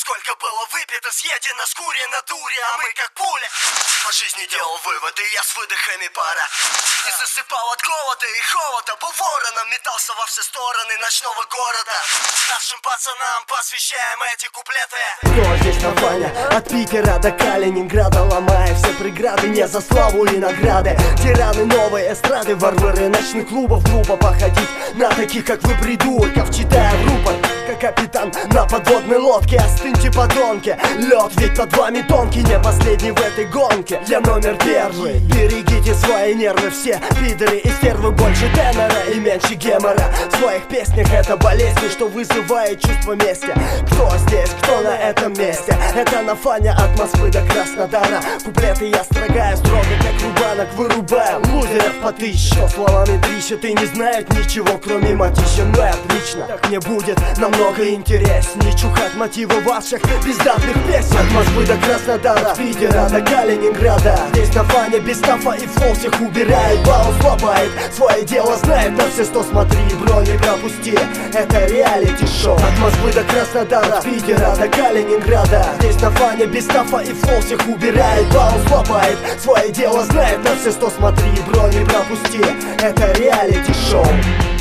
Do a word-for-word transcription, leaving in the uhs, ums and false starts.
Сколько было выпито, съедено, скурено, дури, а мы как пуля. По жизни делал выводы, я с выдохами пара. И засыпал от голода и холода. Был вороном, метался во все стороны ночного города. Нашим пацанам посвящаем эти куплеты. Ну а здесь на Ваня, от Питера до Калининграда, ломая все преграды, не за славу и награды. Тираны новой эстрады, варвары ночных клубов. Глупо походить на таких, как вы, придурков, читая в рупор, как капитан на подводной лодке. Остыньте, подонки, лед ведь под вами тонкий. Не последний в этой гонке, я номер первый. Берегите свои нервы, все пидоры и стервы. Больше тенора и меньше гемора в своих песнях. Это болезнь, что вызывает чувство мести. Кто здесь, кто на этом месте? Это на Фане, от Москвы до Краснодара. Куплеты я строгаю строго, как рубанок, вырубаю лузеров по тысяче. Словами трещат и не знают ничего, кроме матища. Ну и отлично, так мне будет намного интереснее чухать мотивы ваших бездатных песен. От Москвы до Краснодара, от Питера до Калининграда. Здесь на Фане без тафа и флоу всех убирает. Баунс лобает, свое дело знает на все сто. Смотри, бро, не пропусти, это реалити-шоу. От Москвы до Краснодара, от Питера до Калининграда. Здесь на Фане без тафа и флоу всех убирает. Баунс лобает, свое дело знает на все сто. Смотри, бро, не пропусти, это реалити-шоу.